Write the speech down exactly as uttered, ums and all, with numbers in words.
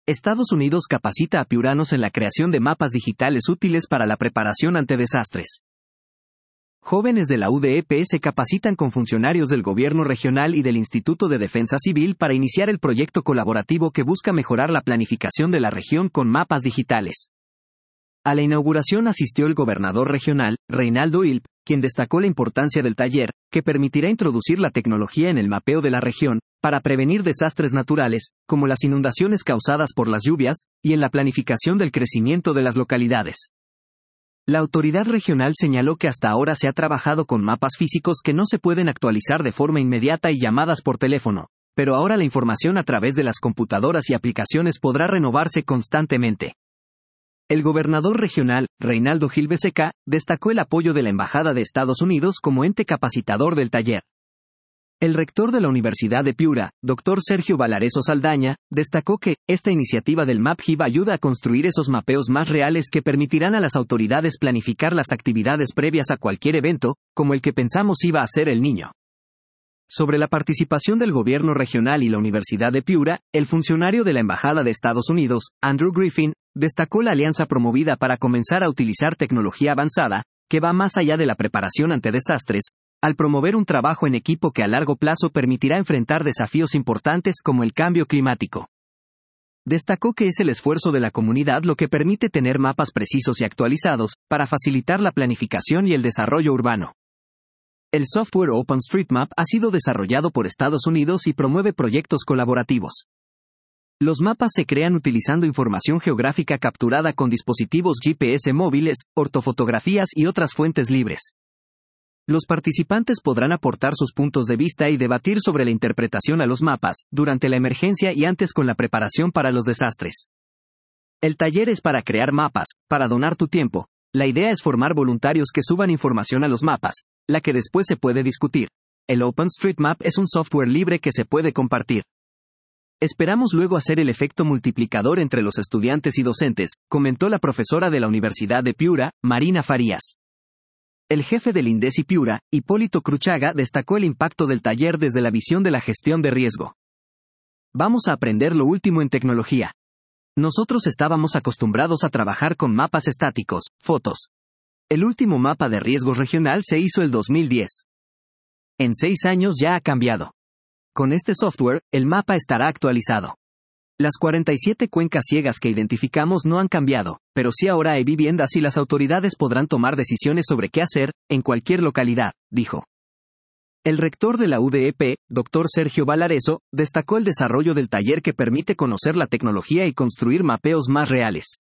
Estados Unidos capacita a piuranos en la creación de mapas digitales útiles para la preparación ante desastres. Jóvenes de la U D E P se capacitan con funcionarios del gobierno regional y del Instituto de Defensa Civil para iniciar el proyecto colaborativo que busca mejorar la planificación de la región con mapas digitales. A la inauguración asistió el gobernador regional, Reinaldo Ilp, quien destacó la importancia del taller, que permitirá introducir la tecnología en el mapeo de la región, para prevenir desastres naturales, como las inundaciones causadas por las lluvias, y en la planificación del crecimiento de las localidades. La autoridad regional señaló que hasta ahora se ha trabajado con mapas físicos que no se pueden actualizar de forma inmediata y llamadas por teléfono, pero ahora la información a través de las computadoras y aplicaciones podrá renovarse constantemente. El gobernador regional, Reinaldo Gil Becerra, destacó el apoyo de la Embajada de Estados Unidos como ente capacitador del taller. El rector de la Universidad de Piura, doctor Sergio Valareso Saldaña, destacó que esta iniciativa del MapHib ayuda a construir esos mapeos más reales que permitirán a las autoridades planificar las actividades previas a cualquier evento, como el que pensamos iba a ser El Niño. Sobre la participación del gobierno regional y la Universidad de Piura, el funcionario de la Embajada de Estados Unidos, Andrew Griffin, destacó la alianza promovida para comenzar a utilizar tecnología avanzada, que va más allá de la preparación ante desastres, al promover un trabajo en equipo que a largo plazo permitirá enfrentar desafíos importantes como el cambio climático. Destacó que es el esfuerzo de la comunidad lo que permite tener mapas precisos y actualizados, para facilitar la planificación y el desarrollo urbano. El software OpenStreetMap ha sido desarrollado por Estados Unidos y promueve proyectos colaborativos. Los mapas se crean utilizando información geográfica capturada con dispositivos G P S móviles, ortofotografías y otras fuentes libres. Los participantes podrán aportar sus puntos de vista y debatir sobre la interpretación a los mapas, durante la emergencia y antes con la preparación para los desastres. El taller es para crear mapas, para donar tu tiempo. La idea es formar voluntarios que suban información a los mapas, la que después se puede discutir. El OpenStreetMap es un software libre que se puede compartir. Esperamos luego hacer el efecto multiplicador entre los estudiantes y docentes, comentó la profesora de la Universidad de Piura, Marina Farías. El jefe del INDECI Piura, Hipólito Cruchaga, destacó el impacto del taller desde la visión de la gestión de riesgo. Vamos a aprender lo último en tecnología. Nosotros estábamos acostumbrados a trabajar con mapas estáticos, fotos. El último mapa de riesgos regional se hizo el dos mil diez. En seis años ya ha cambiado. Con este software, el mapa estará actualizado. Las cuarenta y siete cuencas ciegas que identificamos no han cambiado, pero sí ahora hay viviendas y las autoridades podrán tomar decisiones sobre qué hacer, en cualquier localidad, dijo. El rector de la U D E P, doctor Sergio Valareso, destacó el desarrollo del taller que permite conocer la tecnología y construir mapeos más reales.